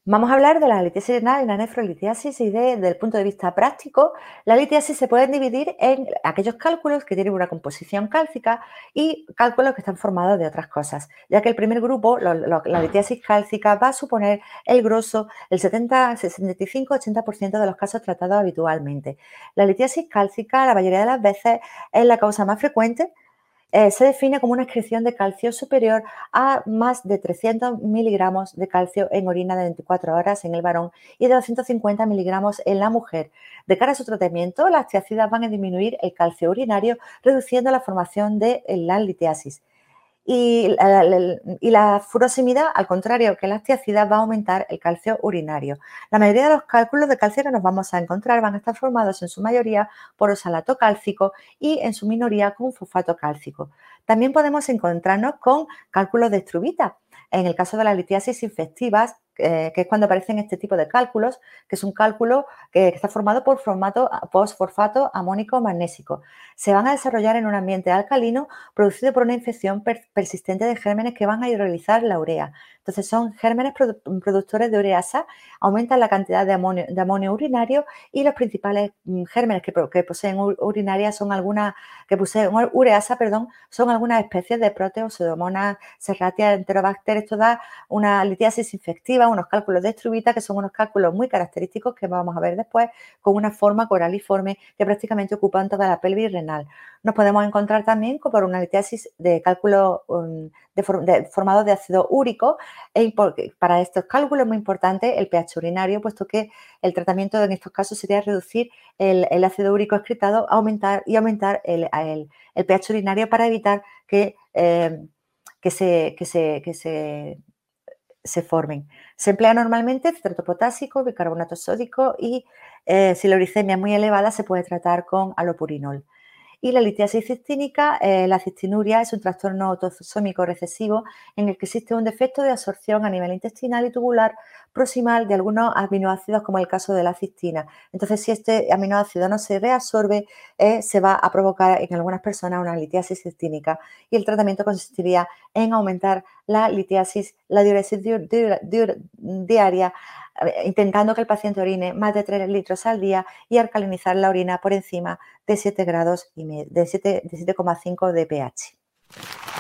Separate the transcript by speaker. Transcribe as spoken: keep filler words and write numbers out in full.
Speaker 1: Vamos a hablar de la litiasis renal y la nefrolitiasis y de- desde el punto de vista práctico, la litiasis se puede dividir en aquellos cálculos que tienen una composición cálcica y cálculos que están formados de otras cosas, ya que el primer grupo, lo- lo- la litiasis cálcica, va a suponer el grosso, el setenta, sesenta y cinco, ochenta por ciento de los casos tratados habitualmente. La litiasis cálcica, la mayoría de las veces, es la causa más frecuente. Eh, se define como una excreción de calcio superior a más de trescientos miligramos de calcio en orina de veinticuatro horas en el varón y de doscientos cincuenta miligramos en la mujer. De cara a su tratamiento, las tiacidas van a disminuir el calcio urinario, reduciendo la formación de la litiasis. Y la, la- y la furosemida, al contrario que las tiacidas, va a aumentar el calcio urinario. La mayoría de los cálculos de calcio que nos vamos a encontrar van a estar formados en su mayoría por oxalato cálcico y en su minoría con fosfato cálcico. También podemos encontrarnos con cálculos de estrubita. En el caso de las litiasis infectivas, eh, que es cuando aparecen este tipo de cálculos, que es un cálculo que está formado por formato, fosfato amónico magnésico. Se van a desarrollar en un ambiente alcalino producido por una infección per- persistente de gérmenes que van a hidrolizar la urea. Entonces son gérmenes produ- productores de ureasa, aumentan la cantidad de amonio, de amonio urinario y los principales mm, gérmenes que, pro- que poseen u- urinaria son algunas, que poseen ureasa, perdón, son algunas especies de proteos, pseudomonas, serratia, enterobacter. Esto da una litiasis infectiva, unos cálculos de estrubita, que son unos cálculos muy característicos que vamos a ver después, con una forma coraliforme que prácticamente ocupan toda la pelvis renal. Nos podemos encontrar también con por una litiasis de cálculo um, de for- de- formado de ácido úrico. E impor- para estos cálculos es muy importante el pH urinario, puesto que el tratamiento en estos casos sería reducir el, el ácido úrico excretado, aumentar y aumentar el, el- el pH urinario para evitar que, eh, que se, que se, que se se formen. Se emplea normalmente citrato potásico, bicarbonato sódico y eh, si la uricemia es muy elevada se puede tratar con alopurinol. Y la litiasis cistínica, eh, la cistinuria, es un trastorno autosómico recesivo en el que existe un defecto de absorción a nivel intestinal y tubular proximal de algunos aminoácidos, como el caso de la cistina. Entonces, si este aminoácido no se reabsorbe, eh, se va a provocar en algunas personas una litiasis cistínica y el tratamiento consistiría en aumentar la litiasis, la diuresis diur- diur- diur- diaria, eh, intentando que el paciente orine más de tres litros al día y alcalinizar la orina por encima de siete grados y medio, de siete, de siete coma cinco de pH.